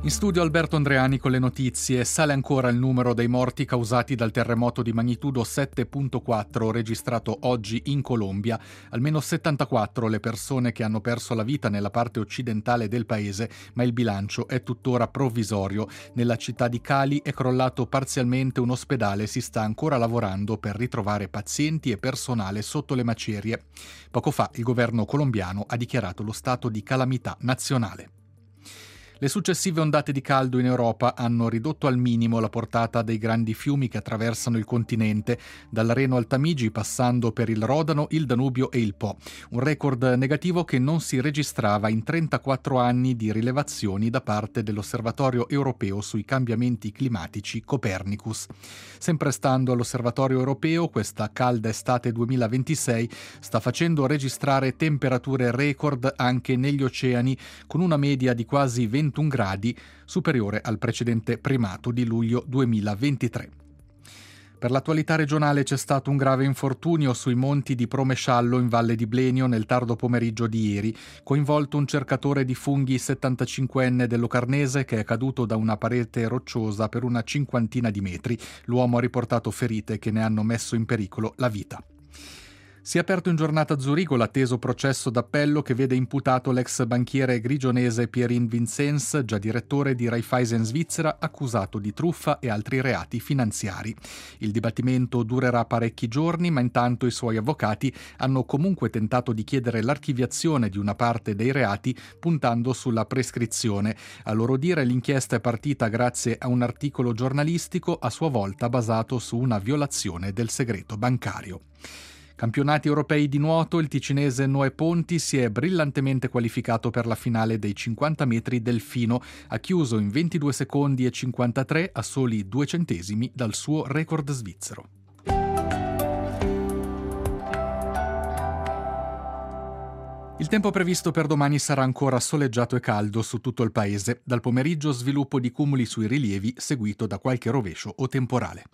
In studio Alberto Andreani con le notizie. Sale ancora il numero dei morti causati dal terremoto di magnitudo 7.4 registrato oggi in Colombia. Almeno 74 le persone che hanno perso la vita nella parte occidentale del paese, ma il bilancio è tuttora provvisorio. Nella città di Cali è crollato parzialmente un ospedale e si sta ancora lavorando per ritrovare pazienti e personale sotto le macerie. Poco fa il governo colombiano ha dichiarato lo stato di calamità nazionale. Le successive ondate di caldo in Europa hanno ridotto al minimo la portata dei grandi fiumi che attraversano il continente, dal Reno al Tamigi passando per il Rodano, il Danubio e il Po. Un record negativo che non si registrava in 34 anni di rilevazioni da parte dell'Osservatorio europeo sui cambiamenti climatici Copernicus. Sempre stando all'Osservatorio europeo, questa calda estate 2026 sta facendo registrare temperature record anche negli oceani, con una media di quasi 21 gradi, superiore al precedente primato di luglio 2023. Per l'attualità regionale c'è stato un grave infortunio sui monti di Promesciallo in Valle di Blenio nel tardo pomeriggio di ieri, coinvolto un cercatore di funghi 75enne dell'Ocarnese che è caduto da una parete rocciosa per una cinquantina di metri. L'uomo ha riportato ferite che ne hanno messo in pericolo la vita. Si è aperto in giornata a Zurigo l'atteso processo d'appello che vede imputato l'ex banchiere grigionese Pierin Vincenz, già direttore di Raiffeisen Svizzera, accusato di truffa e altri reati finanziari. Il dibattimento durerà parecchi giorni, ma intanto i suoi avvocati hanno comunque tentato di chiedere l'archiviazione di una parte dei reati, puntando sulla prescrizione. A loro dire l'inchiesta è partita grazie a un articolo giornalistico a sua volta basato su una violazione del segreto bancario. Campionati europei di nuoto, il ticinese Noè Ponti si è brillantemente qualificato per la finale dei 50 metri delfino. Ha chiuso in 22 secondi e 53 a soli 2 centesimi dal suo record svizzero. Il tempo previsto per domani sarà ancora soleggiato e caldo su tutto il paese. Dal pomeriggio sviluppo di cumuli sui rilievi seguito da qualche rovescio o temporale.